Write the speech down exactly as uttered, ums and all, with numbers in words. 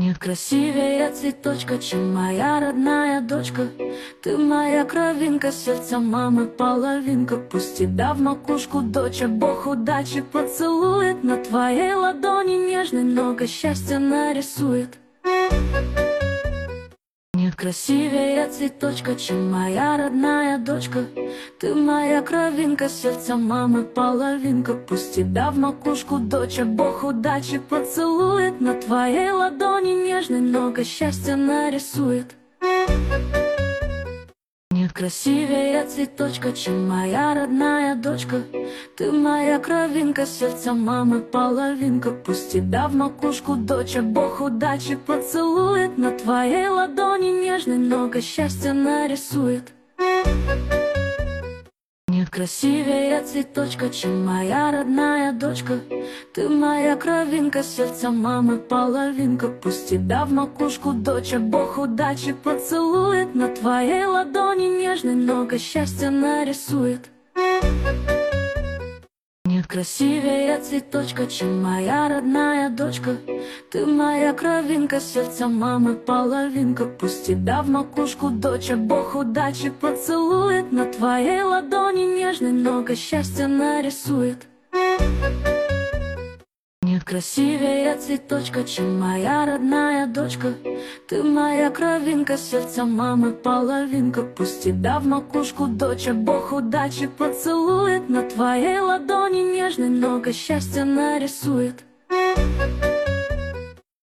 Нет красивее цветочка, чем моя родная дочка. Ты моя кровинка, сердца мамы половинка. Пусть тебя в макушку, доча, Бог удачи поцелует. На твоей ладони нежной много счастья нарисует. Нет красивее цветочка, чем моя родная дочка. Ты моя кровинка, сердца мамы половинка. Пусть тебя в макушку, доча, Бог удачи поцелует. На твоей ладони нежной много счастья нарисует. Нет красивее цветочка, чем моя родная дочка. Ты моя кровинка, сердца мамы половинка. Пусть тебя в макушку, доча, Бог удачи поцелует. На твоей ладони нежной много счастья нарисует. Нет красивее цветочка, чем моя родная дочка. Ты моя кровинка, сердца мамы половинка. Пусть тебя в макушку, доча, Бог удачи поцелует. На твоей ладони нежной много счастья нарисует. Нет красивее цветочка, чем моя родная дочка. Ты моя кровинка, сердца мамы половинка. Пусть тебя в макушку, доча, Бог удачи поцелует. На твоей ладони нежной много счастья нарисует. Нет красивее цветочка, чем моя родная дочка. Ты моя кровинка, сердца мамы половинка. Пусть тебя в макушку, доча, Бог удачи поцелует. На твоей ладони нежной много счастья нарисует.